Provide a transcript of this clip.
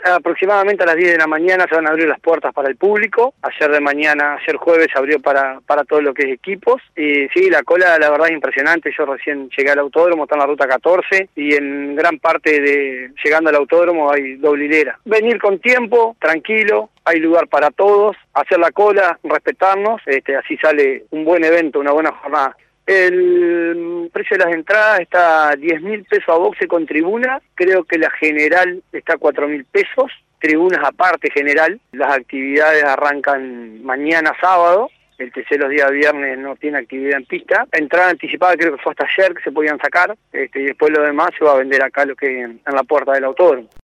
Aproximadamente a las 10 de la mañana se van a abrir las puertas para el público. Ayer jueves se abrió para todo lo que es equipos. Y sí, la cola la verdad es impresionante. Yo recién llegué al autódromo, está en la ruta 14 y en gran parte de llegando al autódromo hay doble hilera. Venir con tiempo, tranquilo, hay lugar para todos, hacer la cola, respetarnos, así sale un buen evento, una buena jornada. El precio de las entradas está a 10.000 pesos a boxe con tribuna, creo que la general está a 4.000 pesos, tribunas aparte general. Las actividades arrancan mañana sábado, el TC los días viernes no tiene actividad en pista. Entrada anticipada creo que fue hasta ayer que se podían sacar, y después lo demás se va a vender acá lo que en la puerta del autódromo.